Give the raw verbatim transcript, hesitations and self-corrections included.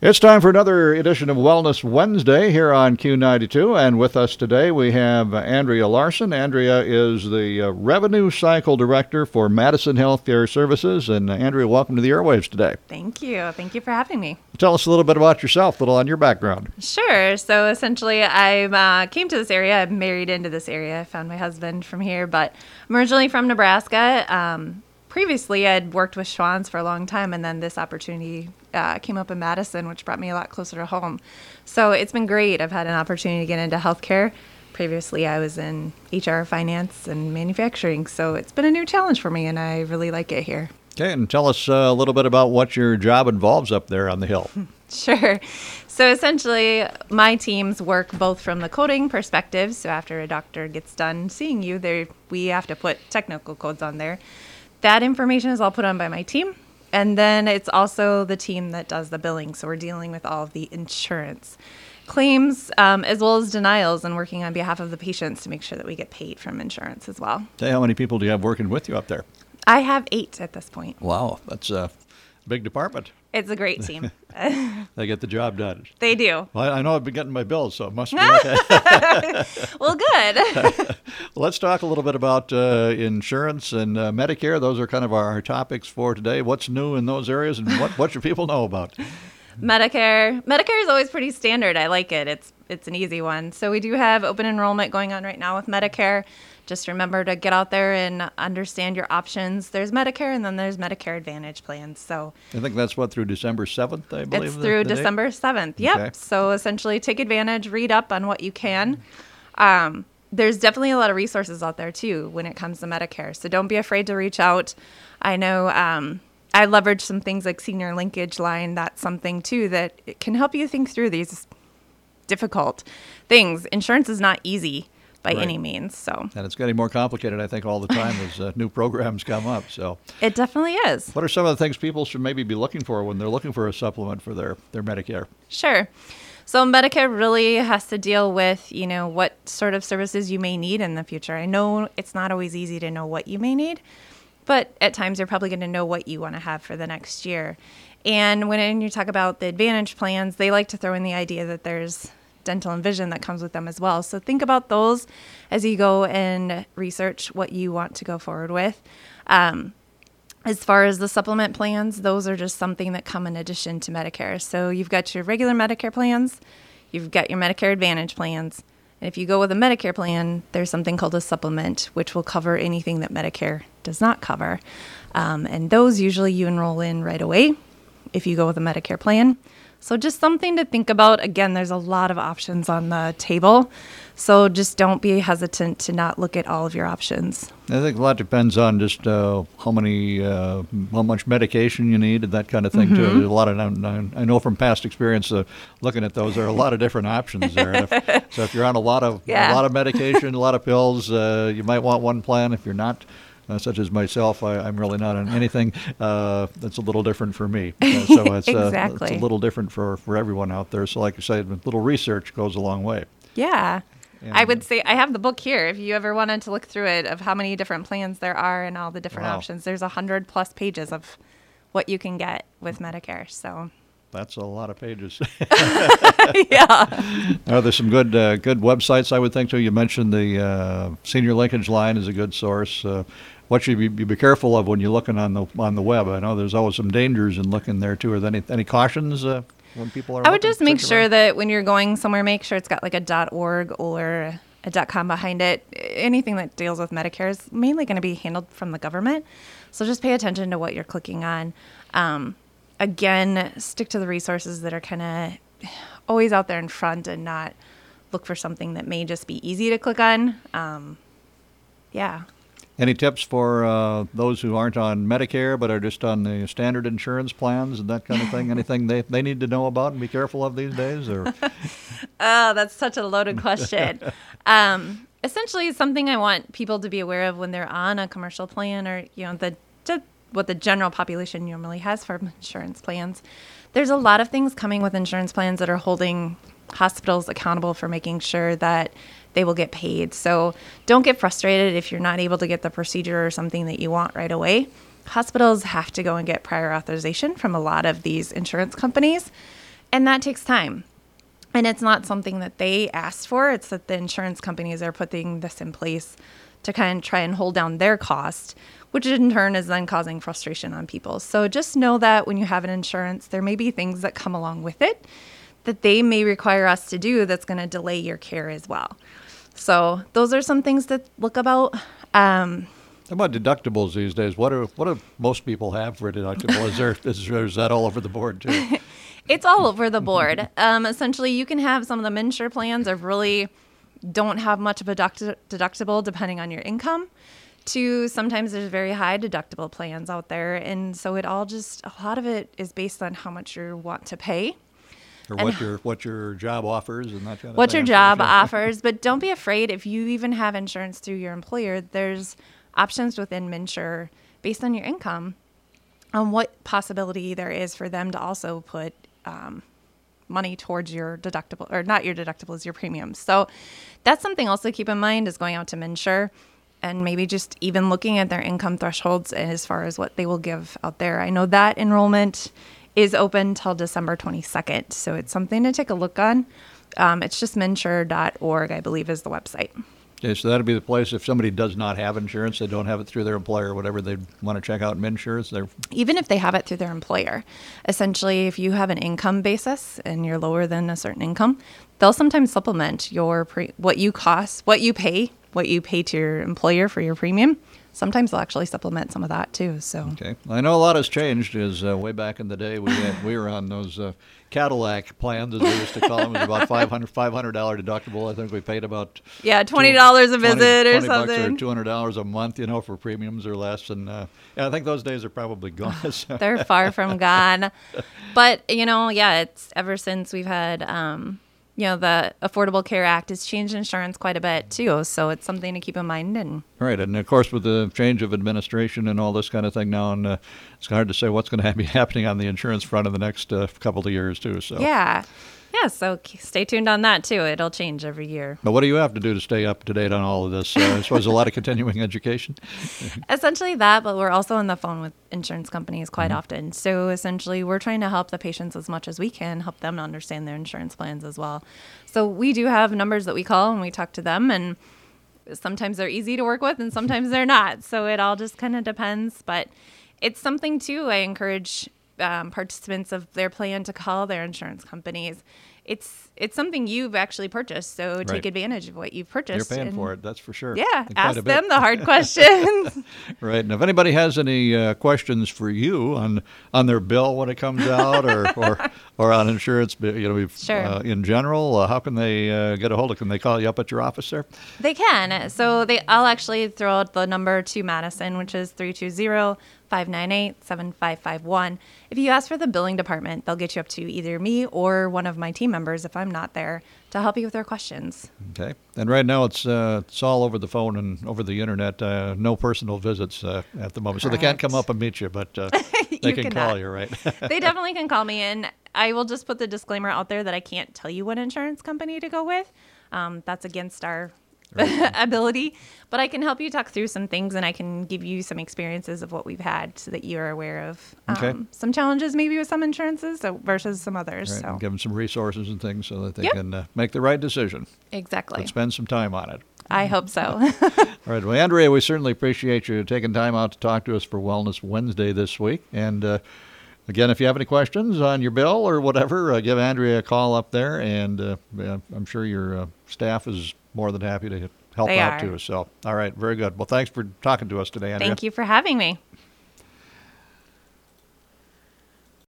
It's time for another edition of Wellness Wednesday here on Q ninety-two, and with us today we have Andrea Larson. Andrea is the uh, Revenue Cycle Director for Madison Healthcare Services, and uh, Andrea, welcome to the airwaves today. Thank you. Thank you for having me. Tell us a little bit about yourself, a little on your background. Sure. So essentially, I uh, came to this area. I'm married into this area. I found my husband from here, but I'm originally from Nebraska. Um, previously, I'd worked with Schwann's for a long time, and then this opportunity Uh, came up in Madison, which brought me a lot closer to home. So it's been great. I've had an opportunity to get into healthcare. Previously, I was in H R, finance, and manufacturing. So it's been a new challenge for me, and I really like it here. Okay, and tell us uh, a little bit about what your job involves up there on the Hill. Sure. So essentially, my teams work both from the coding perspective. So after a doctor gets done seeing you, there we have to put technical codes on there. That information is all put on by my team. And then it's also the team that does the billing. So we're dealing with all of the insurance claims um, as well as denials and working on behalf of the patients to make sure that we get paid from insurance as well. Tell you, how many people do you have working with you up there? I have eight at this point. Wow, that's a big department. It's a great team. They get the job done. They do. Well, I know I've been getting my bills, so it must be okay. Well, good. Let's talk a little bit about uh, insurance and uh, Medicare. Those are kind of our topics for today. What's new in those areas, and what, what should people know about? Medicare. Medicare is always pretty standard. I like it. It's it's an easy one. So we do have open enrollment going on right now with Medicare. Just remember to get out there and understand your options. There's Medicare, and then there's Medicare Advantage plans. So I think that's what, through December seventh, I believe. It's through the, the December seventh. Yep. Okay. So essentially take advantage, read up on what you can. Um, there's definitely a lot of resources out there, too, when it comes to Medicare. So don't be afraid to reach out. I know um, I leverage some things like Senior Linkage Line. That's something, too, that it can help you think through these difficult things. Insurance is not easy by Right. any means. So And it's getting more complicated, I think, all the time as uh, new programs come up. So it definitely is. what are some of the things people should maybe be looking for when they're looking for a supplement for their, their Medicare? Sure. So Medicare really has to deal with, you know, what sort of services you may need in the future. I know it's not always easy to know what you may need, but at times you're probably going to know what you want to have for the next year. And when you talk about the Advantage plans, they like to throw in the idea that there's dental and vision that comes with them as well. So think about those as you go and research what you want to go forward with. Um, as far as the supplement plans, those are just something that come in addition to Medicare. So you've got your regular Medicare plans, you've got your Medicare Advantage plans, and if you go with a Medicare plan, there's something called a supplement, which will cover anything that Medicare does not cover. Um, and those usually you enroll in right away if you go with a Medicare plan. So just something to think about. Again, there's a lot of options on the table. So just don't be hesitant to not look at all of your options. I think a lot depends on just uh, how many, uh, how much medication you need and that kind of thing, mm-hmm. too. There's a lot of, I know from past experience uh, looking at those, there are a lot of different options there. And if, so if you're on a lot of, yeah. a lot of medication, a lot of pills, uh, you might want one plan. If you're not, Uh, such as myself, I, I'm really not on anything uh, that's a little different for me. Uh, so it's, exactly. uh, it's a little different for, for everyone out there. So like you say, a little research goes a long way. Yeah. And I would say I have the book here. If you ever wanted to look through it of how many different plans there are and all the different wow. options, there's a hundred plus pages of what you can get with Medicare. So that's a lot of pages. yeah. Are there some good uh, good websites, I would think, too? You mentioned the uh, Senior Linkage Line is a good source. Uh, what should you be, be careful of when you're looking on the on the web? I know there's always some dangers in looking there, too. Are there any, any cautions uh, when people are I would looking, just make searching sure around? that when you're going somewhere, make sure it's got like a .org or a .com behind it. Anything that deals with Medicare is mainly going to be handled from the government. So just pay attention to what you're clicking on. Um, again, stick to the resources that are kind of always out there in front and not look for something that may just be easy to click on. Um, yeah. Any tips for uh, those who aren't on Medicare but are just on the standard insurance plans and that kind of thing? Anything they, they need to know about and be careful of these days? Or oh, that's such a loaded question. um, essentially, something I want people to be aware of when they're on a commercial plan or, you know, the, the what the general population normally has for insurance plans. There's a lot of things coming with insurance plans that are holding hospitals accountable for making sure that they will get paid. So don't get frustrated if you're not able to get the procedure or something that you want right away. Hospitals have to go and get prior authorization from a lot of these insurance companies. And that takes time. And it's not something that they asked for. It's that the insurance companies are putting this in place to kind of try and hold down their cost, which in turn is then causing frustration on people. So just know that when you have an insurance, there may be things that come along with it that they may require us to do that's going to delay your care as well. So those are some things to look about. Um, How about deductibles these days? What do what do most people have for a deductible? Is there is, there, is that all over the board too? It's all over the board. Um, essentially, you can have some of the MNsure plans that really don't have much of a deduct- deductible depending on your income, to sometimes there's very high deductible plans out there. And so it all just, a lot of it is based on how much you want to pay. Or what your what your job offers and that kind of What thing. your job offers. But don't be afraid if you even have insurance through your employer. There's options within MNsure based on your income on what possibility there is for them to also put um, money towards your deductible, or not your deductibles, your premiums. So that's something also to keep in mind is going out to MNsure and maybe just even looking at their income thresholds as far as what they will give out there. I know that enrollment is open till December twenty-second. So it's something to take a look on. Um, it's just mnsure dot org, I believe, is the website. Okay, so that'd be the place if somebody does not have insurance, they don't have it through their employer or whatever, they'd want to check out MNsure. They're Even if they have it through their employer, essentially, if you have an income basis and you're lower than a certain income, they'll sometimes supplement your pre- what you cost, what you pay, what you pay to your employer for your premium. Sometimes they'll actually supplement some of that too. So okay. I know a lot has changed. Is uh, way back in the day we had, we were on those uh, Cadillac plans, as we used to call them. It was about five hundred five hundred dollar deductible. I think we paid about yeah, twenty dollars a visit twenty, or twenty something. Bucks or two hundred dollars a month, you know, for premiums or less. And uh, yeah, I think those days are probably gone. So. They're far from gone. But you know, yeah, it's ever since we've had. Um, You know, the Affordable Care Act has changed insurance quite a bit, too. So it's something to keep in mind. And right. And, of course, with the change of administration and all this kind of thing now, and uh, it's hard to say what's going to be happening on the insurance front in the next uh, couple of years, too. So yeah. Yeah, so stay tuned on that, too. It'll change every year. But what do you have to do to stay up to date on all of this? Uh, I suppose a lot of continuing education? Essentially that, but we're also on the phone with insurance companies quite Mm-hmm. often. So essentially we're trying to help the patients as much as we can, help them to understand their insurance plans as well. So we do have numbers that we call and we talk to them, and sometimes they're easy to work with and sometimes they're not. So it all just kind of depends. But it's something, too, I encourage um, participants of their plan to call their insurance companies. It's it's something you've actually purchased, so Right. take advantage of what you've purchased. You're paying and, for it, that's for sure. Yeah, And quite ask a bit. them the hard questions. Right. And if anybody has any uh, questions for you on on their bill when it comes out, or or, or on insurance, you know, Sure. uh, in general, uh, how can they uh, get a hold of? Can they call you up at your office there? They can. So they, I'll actually throw out the number to Madison, which is three two zero, five nine eight, seven five five one. If you ask for the billing department, they'll get you up to either me or one of my team members if I'm not there to help you with their questions. Okay. And right now it's uh, it's all over the phone and over the internet. Uh, no personal visits uh, at the moment, so they can't come Correct. up and meet you, but uh, they You can cannot. call you, right? They definitely can call me, and I will just put the disclaimer out there that I can't tell you what insurance company to go with. Um, that's against our ability, but I can help you talk through some things, and I can give you some experiences of what we've had so that you're aware of um, Okay. some challenges maybe with some insurances so, versus some others. Right. So And give them some resources and things so that they Yep. can uh, make the right decision. exactly. But spend some time on it. I hope so. All right. Well, Andrea, we certainly appreciate you taking time out to talk to us for Wellness Wednesday this week. And uh, again, if you have any questions on your bill or whatever, uh, give Andrea a call up there, and uh, yeah, I'm sure your uh, staff is more than happy to help They out are. too. So, all right, very good. Well, thanks for talking to us today, Andrea. Thank you for having me.